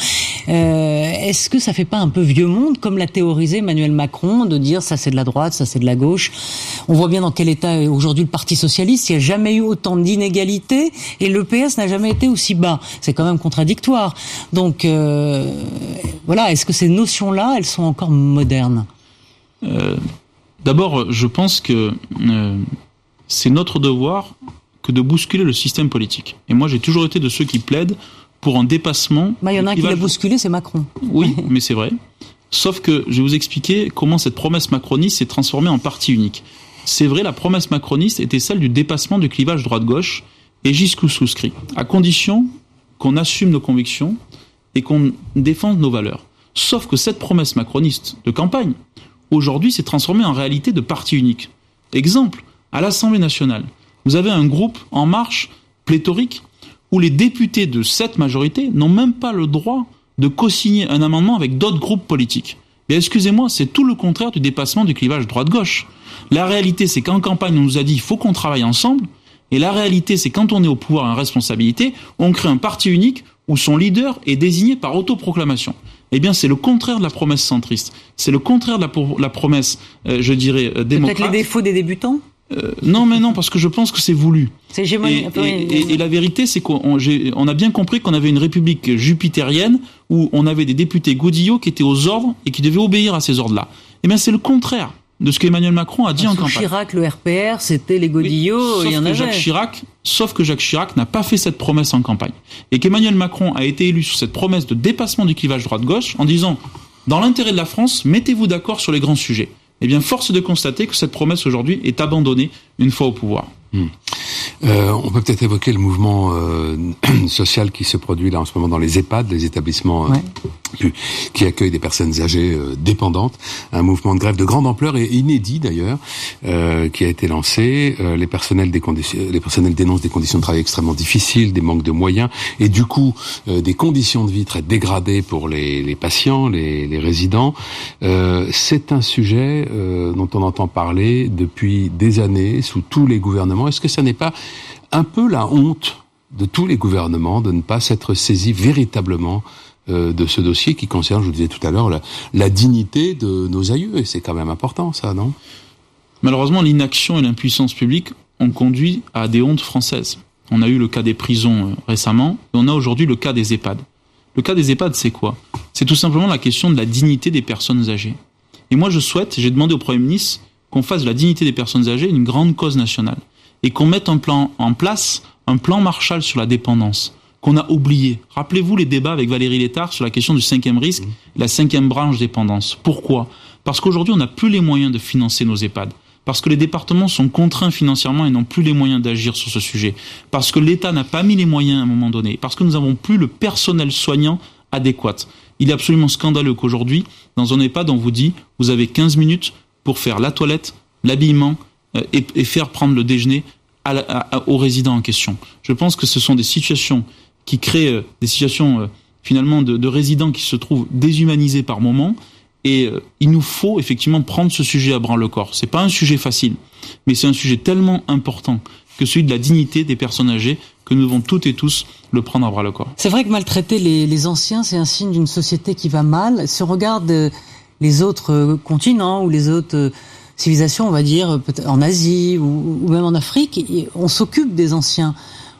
Euh, est-ce que ça fait pas un peu vieux monde, comme l'a théorisé Emmanuel Macron, de dire ça c'est de la droite, ça c'est de la gauche? On voit bien dans quel état est aujourd'hui le Parti socialiste. Il n'y a jamais eu autant d'inégalités et le P S n'a jamais été aussi bas. C'est quand même contradictoire. Donc euh, voilà, est-ce que ces notions-là, elles sont encore modernes? euh, D'abord, je pense que euh, c'est notre devoir que de bousculer le système politique. Et moi, j'ai toujours été de ceux qui plaident pour un dépassement. Bah, il y en a un qui l'a bousculé, c'est Macron. Oui, mais c'est vrai. Sauf que je vais vous expliquer comment cette promesse macroniste s'est transformée en parti unique. C'est vrai, la promesse macroniste était celle du dépassement du clivage droite-gauche, et j'y souscris, à condition qu'on assume nos convictions et qu'on défende nos valeurs. Sauf que cette promesse macroniste de campagne, aujourd'hui, s'est transformée en réalité de parti unique. Exemple, à l'Assemblée nationale, vous avez un groupe En Marche pléthorique où les députés de cette majorité n'ont même pas le droit de co-signer un amendement avec d'autres groupes politiques. Mais excusez-moi, c'est tout le contraire du dépassement du clivage droite-gauche. La réalité, c'est qu'en campagne, on nous a dit il faut qu'on travaille ensemble. Et la réalité, c'est quand on est au pouvoir et en responsabilité, on crée un parti unique où son leader est désigné par autoproclamation. Eh bien, c'est le contraire de la promesse centriste. C'est le contraire de la, la promesse, euh, je dirais, euh, démocrate. Peut-être les défauts des débutants ? Euh, non, mais non, parce que je pense que c'est voulu. C'est hégémonique. Et, et, et, et la vérité, c'est qu'on j'ai, on a bien compris qu'on avait une république jupitérienne où on avait des députés godillots qui étaient aux ordres et qui devaient obéir à ces ordres-là. Eh bien, c'est le contraire de ce qu'Emmanuel Macron a dit Sous en campagne. Chirac, le R P R, c'était les godillots, oui, il y en avait. Jacques Chirac, sauf que Jacques Chirac n'a pas fait cette promesse en campagne. Et qu'Emmanuel Macron a été élu sur cette promesse de dépassement du clivage droite-gauche en disant, dans l'intérêt de la France, mettez-vous d'accord sur les grands sujets. Eh bien, force est de constater que cette promesse aujourd'hui est abandonnée une fois au pouvoir. Mmh. Euh, on peut peut-être évoquer le mouvement euh, social qui se produit là en ce moment dans les EHPAD, les établissements euh, ouais. qui accueillent des personnes âgées euh, dépendantes. Un mouvement de grève de grande ampleur et inédit d'ailleurs, euh, qui a été lancé. Euh, les personnels des conditions, les personnels dénoncent des conditions de travail extrêmement difficiles, des manques de moyens et du coup euh, des conditions de vie très dégradées pour les, les patients, les, les résidents. Euh, c'est un sujet euh, dont on entend parler depuis des années sous tous les gouvernements. Est-ce que ça n'est pas un peu la honte de tous les gouvernements de ne pas s'être saisis véritablement euh, de ce dossier qui concerne, je vous disais tout à l'heure, la, la dignité de nos aïeux? Et c'est quand même important, ça, non? Malheureusement, l'inaction et l'impuissance publique ont conduit à des hontes françaises. On a eu le cas des prisons euh, récemment, et on a aujourd'hui le cas des EHPAD. Le cas des EHPAD, c'est quoi? C'est tout simplement la question de la dignité des personnes âgées. Et moi, je souhaite, j'ai demandé au Premier ministre qu'on fasse de la dignité des personnes âgées une grande cause nationale. Et qu'on mette un plan en place, un plan Marshall sur la dépendance, qu'on a oublié. Rappelez-vous les débats avec Valérie Létard sur la question du cinquième risque, mmh. la cinquième branche dépendance. Pourquoi? Parce qu'aujourd'hui, on n'a plus les moyens de financer nos EHPAD. Parce que les départements sont contraints financièrement et n'ont plus les moyens d'agir sur ce sujet. Parce que l'État n'a pas mis les moyens à un moment donné. Parce que nous n'avons plus le personnel soignant adéquat. Il est absolument scandaleux qu'aujourd'hui, dans un EHPAD, on vous dit, vous avez quinze minutes pour faire la toilette, l'habillement, Et, et faire prendre le déjeuner à la, à, aux résidents en question. Je pense que ce sont des situations qui créent euh, des situations euh, finalement de, de résidents qui se trouvent déshumanisés par moments. Et euh, il nous faut effectivement prendre ce sujet à bras-le-corps. C'est pas un sujet facile, mais c'est un sujet tellement important que celui de la dignité des personnes âgées que nous devons toutes et tous le prendre à bras-le-corps. C'est vrai que maltraiter les, les anciens, c'est un signe d'une société qui va mal. Si on regarde euh, les autres euh, continents ou les autres euh, civilisation, on va dire, peut-être en Asie ou, ou même en Afrique, on s'occupe des anciens.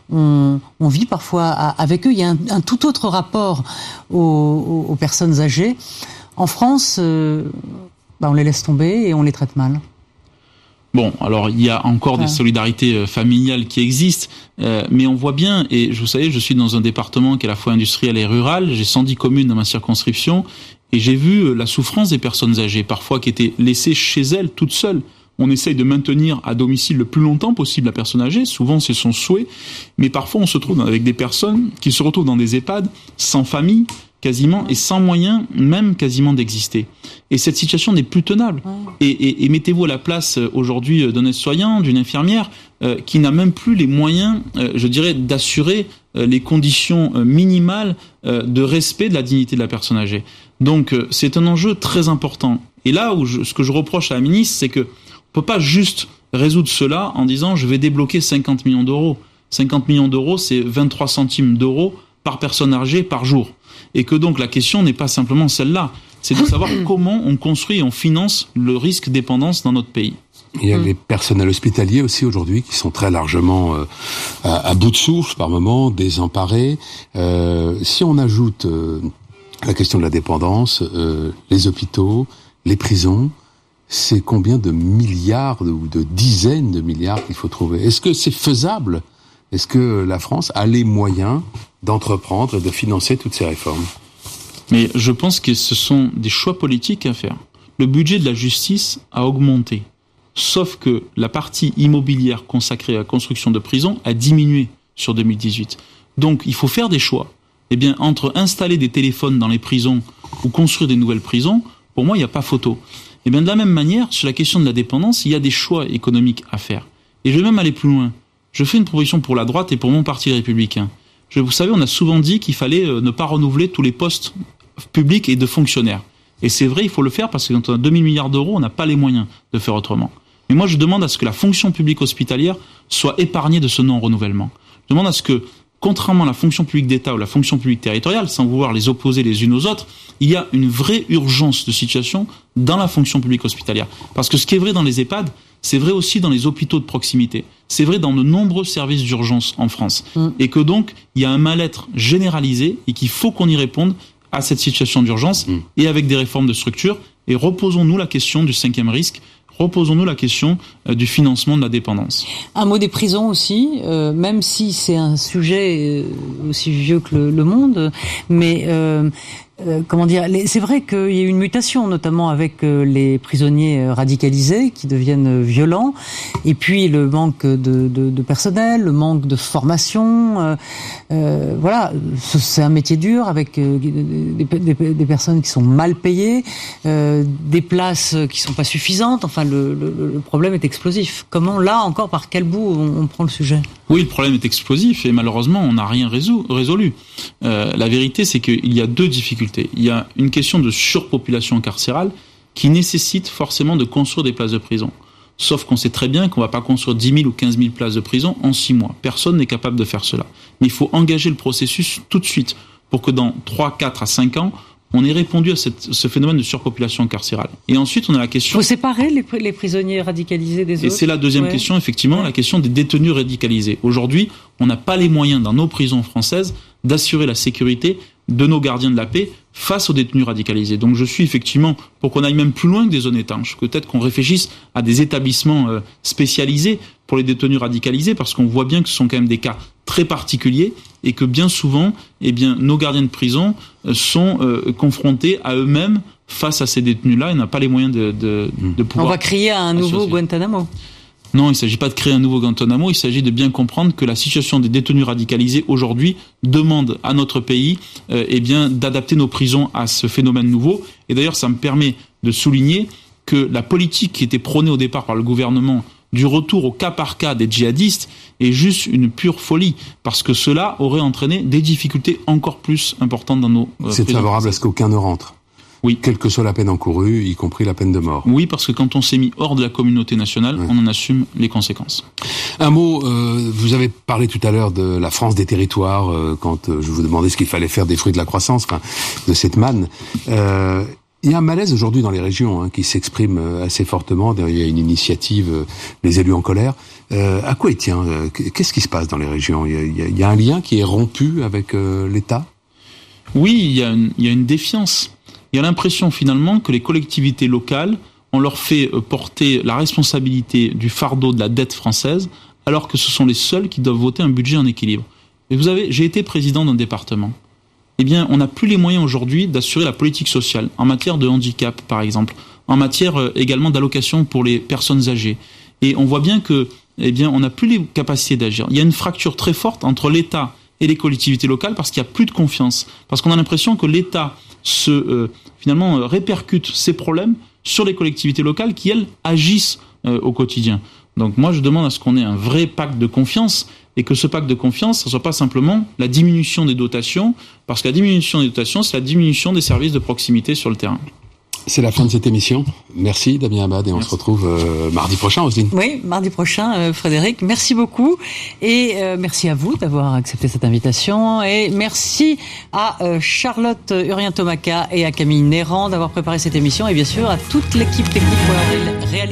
On, on vit parfois avec eux. Il y a un, un tout autre rapport aux, aux personnes âgées. En France, euh, bah on les laisse tomber et on les traite mal. Bon, alors il y a encore des solidarités familiales qui existent, euh, mais on voit bien, et vous savez, je suis dans un département qui est à la fois industriel et rural, j'ai cent dix communes dans ma circonscription, et j'ai vu la souffrance des personnes âgées, parfois qui étaient laissées chez elles, toutes seules. On essaye de maintenir à domicile le plus longtemps possible la personne âgée, souvent c'est son souhait, mais parfois on se trouve avec des personnes qui se retrouvent dans des EHPAD, sans famille, quasiment, et sans moyens même quasiment d'exister. Et cette situation n'est plus tenable. Et, et, et mettez-vous à la place aujourd'hui d'un aide-soignant, d'une infirmière, euh, qui n'a même plus les moyens, euh, je dirais, d'assurer euh, les conditions euh, minimales euh, de respect de la dignité de la personne âgée. Donc euh, c'est un enjeu très important. Et là où je, ce que je reproche à la ministre, c'est que on peut pas juste résoudre cela en disant je vais débloquer cinquante millions d'euros. cinquante millions d'euros, c'est vingt-trois centimes d'euros par personne âgée par jour. Et que donc la question n'est pas simplement celle-là, c'est de savoir comment on construit et on finance le risque dépendance dans notre pays. Il y a les personnels hospitaliers aussi aujourd'hui qui sont très largement euh, à, à bout de souffle par moments, désemparés. Euh, si on ajoute euh, la question de la dépendance, euh, les hôpitaux, les prisons, c'est combien de milliards ou de dizaines de milliards qu'il faut trouver? Est-ce que c'est faisable? Est-ce que la France a les moyens d'entreprendre et de financer toutes ces réformes? Mais je pense que ce sont des choix politiques à faire. Le budget de la justice a augmenté, sauf que la partie immobilière consacrée à la construction de prisons a diminué sur deux mille dix-huit. Donc il faut faire des choix. Eh bien, entre installer des téléphones dans les prisons ou construire des nouvelles prisons, pour moi, il n'y a pas photo. Eh bien, de la même manière, sur la question de la dépendance, il y a des choix économiques à faire. Et je vais même aller plus loin. Je fais une proposition pour la droite et pour mon parti républicain. Je, vous savez, on a souvent dit qu'il fallait euh, ne pas renouveler tous les postes publics et de fonctionnaires. Et c'est vrai, il faut le faire parce que quand on a deux mille milliards d'euros, on n'a pas les moyens de faire autrement. Mais moi, je demande à ce que la fonction publique hospitalière soit épargnée de ce non-renouvellement. Je demande à ce que, contrairement à la fonction publique d'État ou la fonction publique territoriale, sans vouloir les opposer les unes aux autres, il y a une vraie urgence de situation dans la fonction publique hospitalière. Parce que ce qui est vrai dans les EHPAD, c'est vrai aussi dans les hôpitaux de proximité. C'est vrai dans de nombreux services d'urgence en France. Mmh. Et que donc, il y a un mal-être généralisé et qu'il faut qu'on y réponde à cette situation d'urgence mmh. et avec des réformes de structure. Et reposons-nous la question du cinquième risque. Reposons-nous la question euh, du financement de la dépendance. Un mot des prisons aussi, euh, même si c'est un sujet euh, aussi vieux que le, le monde, mais euh, euh, comment dire, les, c'est vrai qu'il y a eu une mutation, notamment avec euh, les prisonniers radicalisés qui deviennent euh, violents, et puis le manque de, de, de personnel, le manque de formation. Euh, euh, voilà, c'est un métier dur avec euh, des, des, des personnes qui sont mal payées, euh, des places qui sont pas suffisantes. Enfin, le, le, le problème est explosif. Comment, là encore, par quel bout on, on prend le sujet? Oui, le problème est explosif et malheureusement, on n'a rien résolu. résolu. Euh, la vérité, c'est qu'il y a deux difficultés. Il y a une question de surpopulation carcérale qui nécessite forcément de construire des places de prison. Sauf qu'on sait très bien qu'on ne va pas construire dix mille ou quinze mille places de prison en six mois. Personne n'est capable de faire cela. Mais il faut engager le processus tout de suite pour que dans trois, quatre à cinq ans, on ait répondu à cette, ce phénomène de surpopulation carcérale. Et ensuite, on a la question... Il faut séparer les, les prisonniers radicalisés des autres. Et c'est la deuxième ouais. question, effectivement, ouais. la question des détenus radicalisés. Aujourd'hui, on n'a pas les moyens dans nos prisons françaises d'assurer la sécurité de nos gardiens de la paix face aux détenus radicalisés. Donc je suis effectivement pour qu'on aille même plus loin que des zones étanches, peut-être qu'on réfléchisse à des établissements euh, spécialisés pour les détenus radicalisés, parce qu'on voit bien que ce sont quand même des cas très particuliers et que bien souvent, eh bien, nos gardiens de prison euh, sont euh, confrontés à eux-mêmes face à ces détenus-là et n'ont pas les moyens de, de, de pouvoir... On va crier à un nouveau Guantanamo. Non, il ne s'agit pas de créer un nouveau Guantanamo, il s'agit de bien comprendre que la situation des détenus radicalisés aujourd'hui demande à notre pays euh, eh bien, d'adapter nos prisons à ce phénomène nouveau. Et d'ailleurs, ça me permet de souligner que la politique qui était prônée au départ par le gouvernement du retour au cas par cas des djihadistes est juste une pure folie, parce que cela aurait entraîné des difficultés encore plus importantes dans nos euh, C'est prisons favorable françaises. À ce qu'aucun ne rentre. Oui. Quelle que soit la peine encourue, y compris la peine de mort. Oui, parce que quand on s'est mis hors de la communauté nationale, oui. on en assume les conséquences. Un mot, euh, vous avez parlé tout à l'heure de la France des territoires, euh, quand euh, je vous demandais ce qu'il fallait faire des fruits de la croissance, enfin, de cette manne. Euh, il y a un malaise aujourd'hui dans les régions hein, qui s'exprime assez fortement. Il y a une initiative, euh, les élus en colère. Euh, à quoi il tient? Qu'est-ce qui se passe dans les régions? Il y a, il y a, il y a un lien qui est rompu avec euh, l'État? Oui, il y a une, il y a une défiance. Il y a l'impression finalement que les collectivités locales on leur fait porter la responsabilité du fardeau de la dette française, alors que ce sont les seuls qui doivent voter un budget en équilibre. Et vous avez, j'ai été président d'un département. Eh bien, on n'a plus les moyens aujourd'hui d'assurer la politique sociale, en matière de handicap, par exemple, en matière euh, également d'allocation pour les personnes âgées. Et on voit bien que, eh bien, on n'a plus les capacités d'agir. Il y a une fracture très forte entre l'État et les collectivités locales parce qu'il n'y a plus de confiance. Parce qu'on a l'impression que l'État se, euh, finalement, euh, répercute ses problèmes sur les collectivités locales qui, elles, agissent euh, au quotidien. Donc moi, je demande à ce qu'on ait un vrai pacte de confiance et que ce pacte de confiance, ça ne soit pas simplement la diminution des dotations, parce que la diminution des dotations, c'est la diminution des services de proximité sur le terrain. C'est la fin de cette émission. Merci Damien Abad et on merci. se retrouve euh, mardi prochain, Roselyne. Oui, mardi prochain, euh, Frédéric. Merci beaucoup et euh, merci à vous d'avoir accepté cette invitation et merci à euh, Charlotte Urien-Tomaca et à Camille Néran d'avoir préparé cette émission et bien sûr à toute l'équipe technique pour la réalisation.